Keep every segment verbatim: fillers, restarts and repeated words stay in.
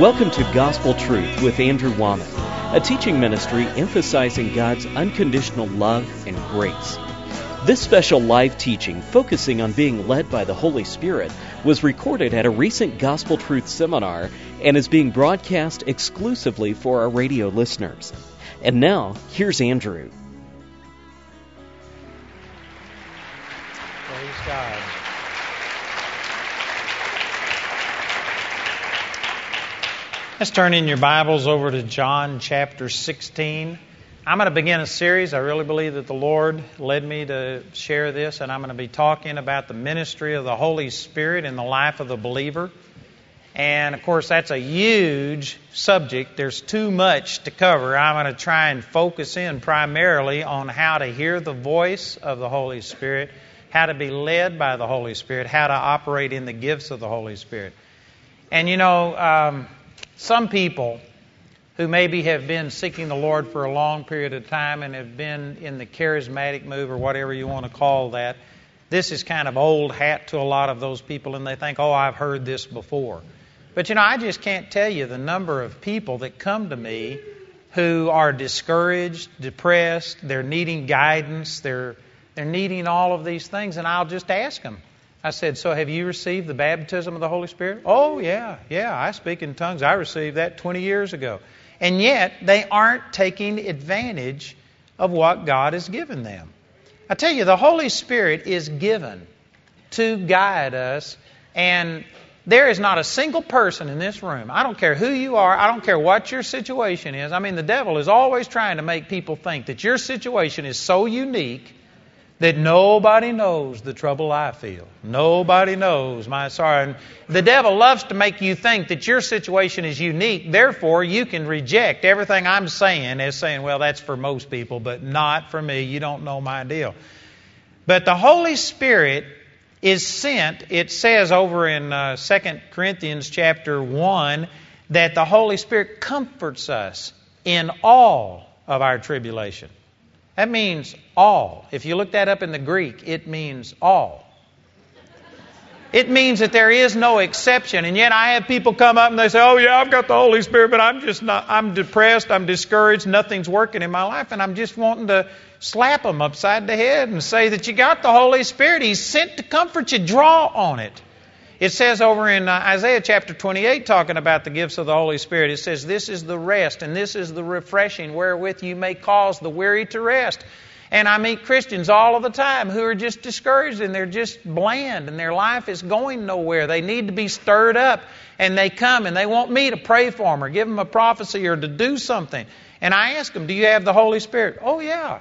Welcome to Gospel Truth with Andrew Womack, a teaching ministry emphasizing God's unconditional love and grace. This special live teaching, focusing on being led by the Holy Spirit, was recorded at a recent Gospel Truth seminar and is being broadcast exclusively for our radio listeners. And now, here's Andrew. Praise God. Let's turn in your Bibles over to John chapter sixteen. I'm going to begin a series. I really believe that the Lord led me to share this, and I'm going to be talking about the ministry of the Holy Spirit in the life of the believer. And, of course, that's a huge subject. There's too much to cover. I'm going to try and focus in primarily on how to hear the voice of the Holy Spirit, how to be led by the Holy Spirit, how to operate in the gifts of the Holy Spirit. And, you know, um, some people who maybe have been seeking the Lord for a long period of time and have been in the charismatic move or whatever you want to call that, this is kind of old hat to a lot of those people, and they think, oh, I've heard this before. But, you know, I just can't tell you the number of people that come to me who are discouraged, depressed, they're needing guidance, they're they're needing all of these things, and I'll just ask them. I said, so have you received the baptism of the Holy Spirit? Oh, yeah, yeah, I speak in tongues. I received that twenty years ago. And yet, they aren't taking advantage of what God has given them. I tell you, the Holy Spirit is given to guide us, and there is not a single person in this room, I don't care who you are, I don't care what your situation is. I mean, the devil is always trying to make people think that your situation is so unique that nobody knows the trouble I feel. Nobody knows my sorrow. And the devil loves to make you think that your situation is unique. Therefore, you can reject everything I'm saying as saying, well, that's for most people, but not for me. You don't know my deal. But the Holy Spirit is sent. It says over in uh, Second Corinthians chapter one that the Holy Spirit comforts us in all of our tribulation. That means all. If you look that up in the Greek, it means all. It means that there is no exception. And yet I have people come up and they say, oh yeah, I've got the Holy Spirit, but I'm just not, I'm depressed, I'm discouraged, nothing's working in my life. And I'm just wanting to slap them upside the head and say that you got the Holy Spirit. He's sent to comfort you. Draw on it. It says over in uh, Isaiah chapter twenty-eight, talking about the gifts of the Holy Spirit, it says, this is the rest and this is the refreshing wherewith you may cause the weary to rest. And I meet Christians all of the time who are just discouraged and they're just bland and their life is going nowhere. They need to be stirred up, and they come and they want me to pray for them or give them a prophecy or to do something. And I ask them, do you have the Holy Spirit? Oh, yeah.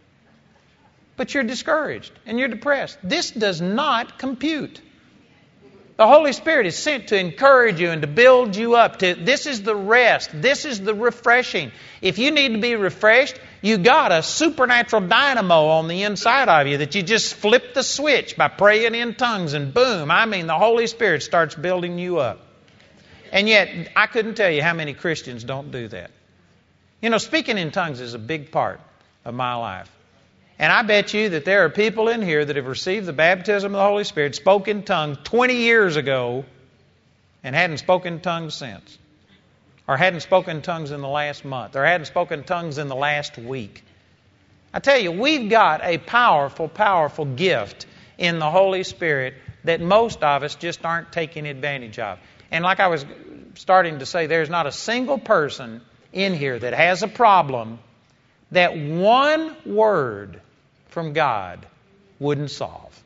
But you're discouraged and you're depressed. This does not compute. The Holy Spirit is sent to encourage you and to build you up. To This is the rest. This is the refreshing. If you need to be refreshed, you got a supernatural dynamo on the inside of you that you just flip the switch by praying in tongues and boom, I mean the Holy Spirit starts building you up. And yet, I couldn't tell you how many Christians don't do that. You know, speaking in tongues is a big part of my life. And I bet you that there are people in here that have received the baptism of the Holy Spirit, spoke in tongues twenty years ago, and hadn't spoken tongues since. Or hadn't spoken tongues in the last month. Or hadn't spoken tongues in the last week. I tell you, we've got a powerful, powerful gift in the Holy Spirit that most of us just aren't taking advantage of. And like I was starting to say, there's not a single person in here that has a problem that one word from God wouldn't solve.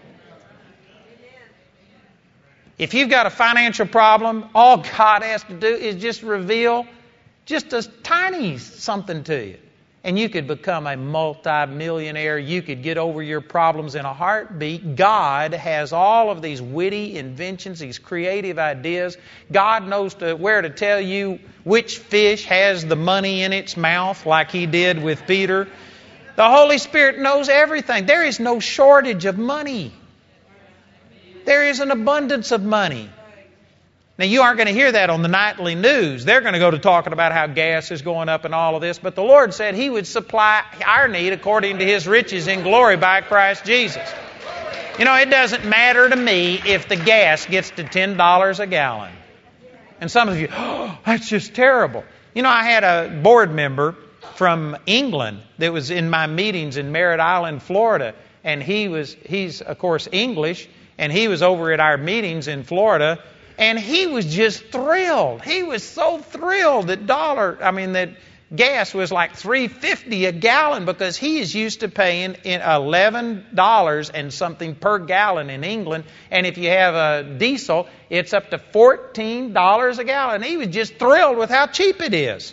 If you've got a financial problem, all God has to do is just reveal just a tiny something to you. And you could become a multi-millionaire. You could get over your problems in a heartbeat. God has all of these witty inventions, these creative ideas. God knows to, where to tell you which fish has the money in its mouth, like He did with Peter. The Holy Spirit knows everything. There is no shortage of money. There is an abundance of money. Now, you aren't going to hear that on the nightly news. They're going to go to talking about how gas is going up and all of this. But the Lord said He would supply our need according to His riches in glory by Christ Jesus. You know, it doesn't matter to me if the gas gets to ten dollars a gallon. And some of you, oh, that's just terrible. You know, I had a board member from England that was in my meetings in Merritt Island, Florida. And he was, he's, of course, English. And he was over at our meetings in Florida. And he was just thrilled. He was so thrilled that dollar, I mean, that gas was like three fifty a gallon, because he is used to paying eleven dollars and something per gallon in England. And if you have a diesel, it's up to fourteen dollars a gallon. He was just thrilled with how cheap it is.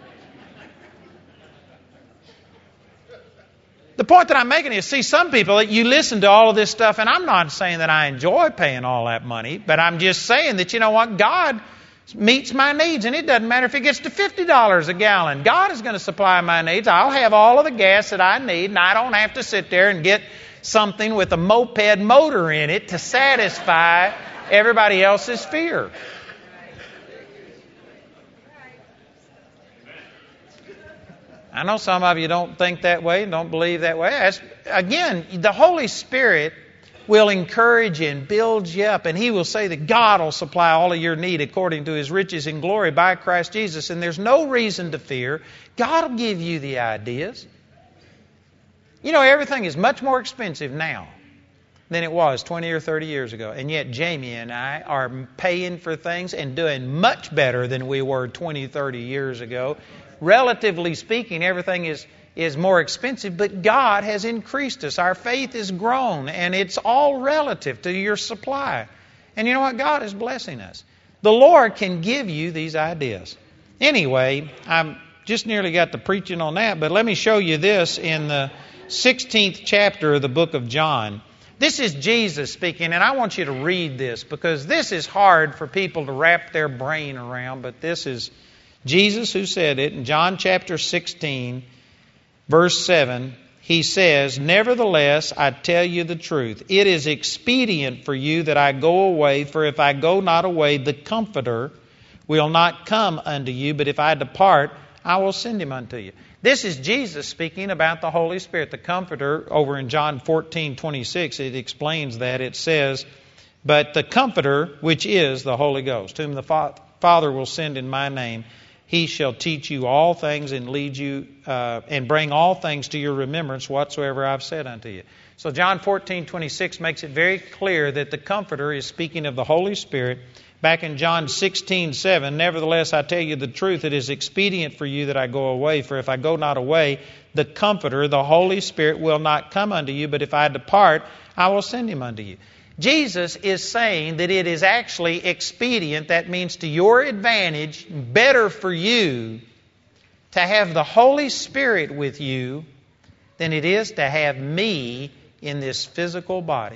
The point that I'm making is, see, some people, you listen to all of this stuff, and I'm not saying that I enjoy paying all that money, but I'm just saying that, you know what, God meets my needs, and it doesn't matter if it gets to fifty dollars a gallon. God is going to supply my needs. I'll have all of the gas that I need, and I don't have to sit there and get something with a moped motor in it to satisfy everybody else's fear. I know some of you don't think that way and don't believe that way. As, again, the Holy Spirit will encourage you and build you up, and He will say that God will supply all of your need according to His riches in glory by Christ Jesus, and there's no reason to fear. God will give you the ideas. You know, everything is much more expensive now than it was twenty or thirty years ago, and yet Jamie and I are paying for things and doing much better than we were twenty, thirty years ago. Relatively speaking, everything is, is more expensive, but God has increased us. Our faith has grown, and it's all relative to your supply. And you know what? God is blessing us. The Lord can give you these ideas. Anyway, I'm just nearly got to preaching on that, but let me show you this in the sixteenth chapter of the book of John. This is Jesus speaking, and I want you to read this, because this is hard for people to wrap their brain around, but this is Jesus who said it. In John chapter sixteen, verse seven, He says, "Nevertheless, I tell you the truth. It is expedient for you that I go away, for if I go not away, the Comforter will not come unto you, but if I depart, I will send Him unto you." This is Jesus speaking about the Holy Spirit, the Comforter. Over in John fourteen twenty-six, it explains that. It says, "But the Comforter, which is the Holy Ghost, whom the Fa- Father will send in my name, He shall teach you all things and lead you uh, and bring all things to your remembrance whatsoever I've said unto you." So John fourteen twenty-six makes it very clear that the Comforter is speaking of the Holy Spirit. Back in John sixteen seven, "Nevertheless, I tell you the truth, it is expedient for you that I go away. For if I go not away, the Comforter, the Holy Spirit, will not come unto you. But if I depart, I will send Him unto you." Jesus is saying that it is actually expedient, that means to your advantage, better for you to have the Holy Spirit with you than it is to have me in this physical body.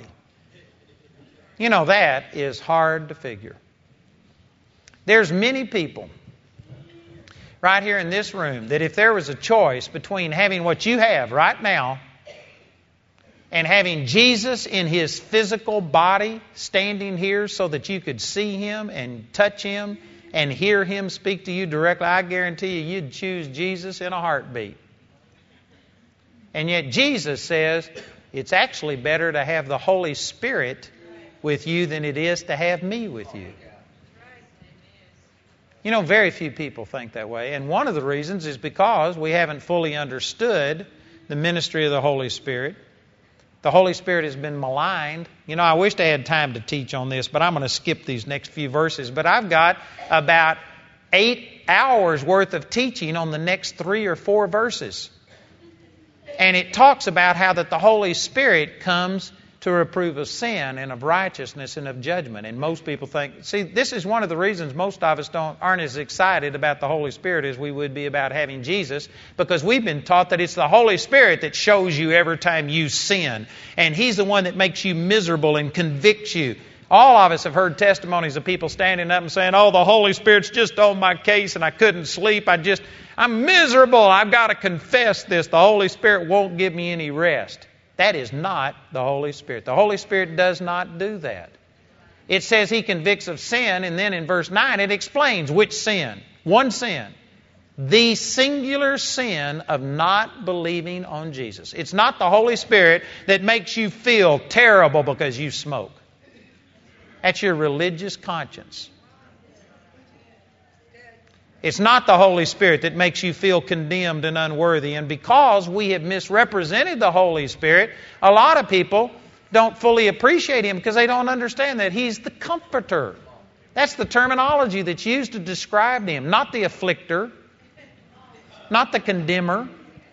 You know, that is hard to figure. There's many people right here in this room that if there was a choice between having what you have right now and having Jesus in His physical body standing here so that you could see Him and touch Him and hear Him speak to you directly, I guarantee you, you'd choose Jesus in a heartbeat. And yet Jesus says it's actually better to have the Holy Spirit with you than it is to have me with you. You know, very few people think that way. And one of the reasons is because we haven't fully understood the ministry of the Holy Spirit. The Holy Spirit has been maligned. You know, I wished I had time to teach on this, but I'm going to skip these next few verses. But I've got about eight hours worth of teaching on the next three or four verses. And it talks about how that the Holy Spirit comes to reprove of sin and of righteousness and of judgment. And most people think, see, this is one of the reasons most of us don't aren't as excited about the Holy Spirit as we would be about having Jesus, because we've been taught that it's the Holy Spirit that shows you every time you sin. And He's the one that makes you miserable and convicts you. All of us have heard testimonies of people standing up and saying, "Oh, the Holy Spirit's just on my case and I couldn't sleep. I just, I'm miserable. I've got to confess this. The Holy Spirit won't give me any rest." That is not the Holy Spirit. The Holy Spirit does not do that. It says He convicts of sin, and then in verse nine it explains which sin. One sin. The singular sin of not believing on Jesus. It's not the Holy Spirit that makes you feel terrible because you smoke. That's your religious conscience. It's not the Holy Spirit that makes you feel condemned and unworthy. And because we have misrepresented the Holy Spirit, a lot of people don't fully appreciate Him because they don't understand that He's the Comforter. That's the terminology that's used to describe Him, not the afflictor, not the condemner.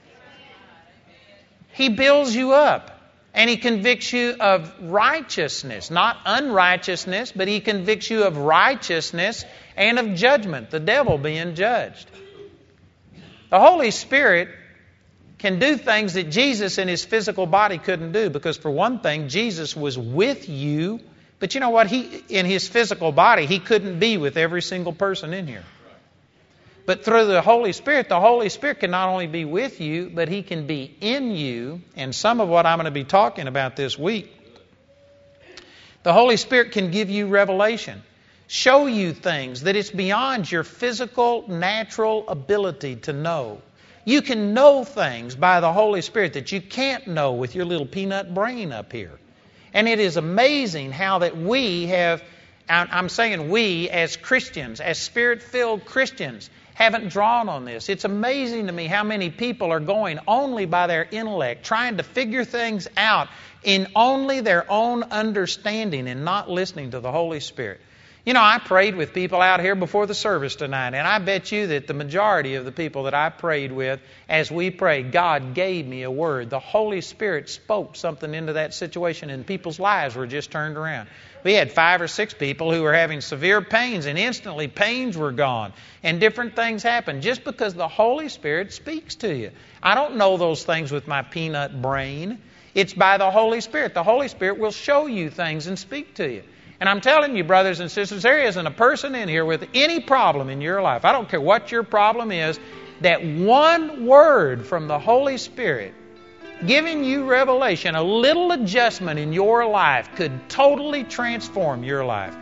He builds you up. And He convicts you of righteousness, not unrighteousness, but He convicts you of righteousness and of judgment, the devil being judged. The Holy Spirit can do things that Jesus in His physical body couldn't do, because for one thing, Jesus was with you, but you know what? He, in His physical body, He couldn't be with every single person in here. But through the Holy Spirit, the Holy Spirit can not only be with you, but He can be in you. And some of what I'm going to be talking about this week, the Holy Spirit can give you revelation, show you things that it's beyond your physical, natural ability to know. You can know things by the Holy Spirit that you can't know with your little peanut brain up here. And it is amazing how that we have, I'm saying we as Christians, as Spirit-filled Christians, haven't drawn on this. It's amazing to me how many people are going only by their intellect, trying to figure things out in only their own understanding and not listening to the Holy Spirit. You know, I prayed with people out here before the service tonight, and I bet you that the majority of the people that I prayed with, as we prayed, God gave me a word. The Holy Spirit spoke something into that situation, and people's lives were just turned around. We had five or six people who were having severe pains, and instantly pains were gone, and different things happened just because the Holy Spirit speaks to you. I don't know those things with my peanut brain. It's by the Holy Spirit. The Holy Spirit will show you things and speak to you. And I'm telling you, brothers and sisters, there isn't a person in here with any problem in your life. I don't care what your problem is, that one word from the Holy Spirit giving you revelation, a little adjustment in your life could totally transform your life.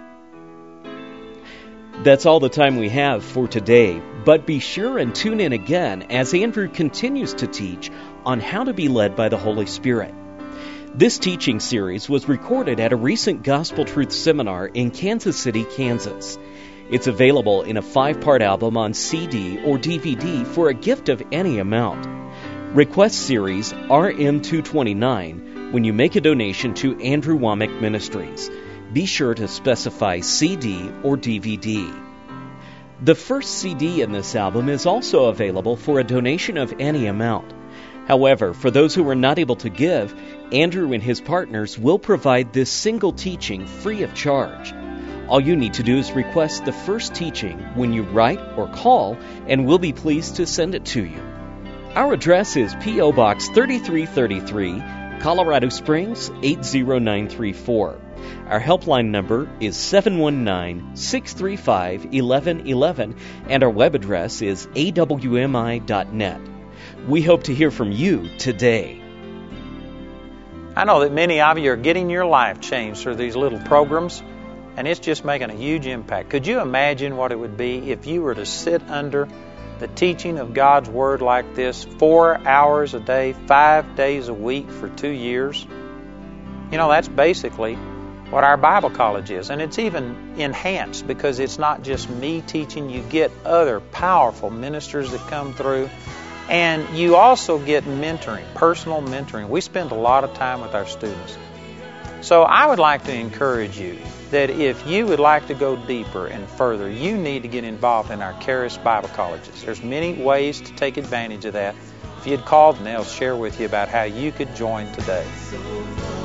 That's all the time we have for today, but be sure and tune in again as Andrew continues to teach on how to be led by the Holy Spirit. This teaching series was recorded at a recent Gospel Truth seminar in Kansas City, Kansas. It's available in a five-part album on C D or D V D for a gift of any amount. Request series R M two twenty-nine when you make a donation to Andrew Wommack Ministries. Be sure to specify C D or D V D. The first C D in this album is also available for a donation of any amount. However, for those who are not able to give, Andrew and his partners will provide this single teaching free of charge. All you need to do is request the first teaching when you write or call, and we'll be pleased to send it to you. Our address is P O Box thirty-three thirty-three, Colorado Springs eight zero nine three four. Our helpline number is seven one nine, six three five, one one one one, and our web address is A W M I dot net. We hope to hear from you today. I know that many of you are getting your life changed through these little programs, and it's just making a huge impact. Could you imagine what it would be if you were to sit under the teaching of God's Word like this four hours a day, five days a week for two years? You know, that's basically what our Bible college is. And it's even enhanced because it's not just me teaching. You get other powerful ministers that come through. And you also get mentoring, personal mentoring. We spend a lot of time with our students. So I would like to encourage you that if you would like to go deeper and further, you need to get involved in our Charis Bible Colleges. There's many ways to take advantage of that. If you'd called, and they'll share with you about how you could join today.